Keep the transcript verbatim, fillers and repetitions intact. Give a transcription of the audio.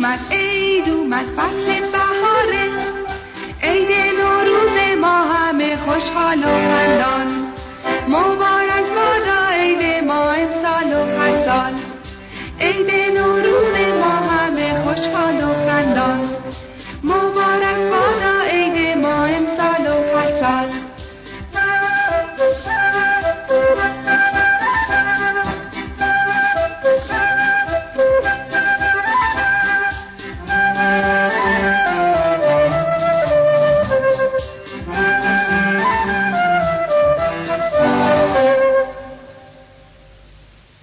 اومد عید اومد فصل بهاره، عید نوروز ما همه خوشحال و خندان، مبارک بادا عید ما امسال و هر سال. عید نوروز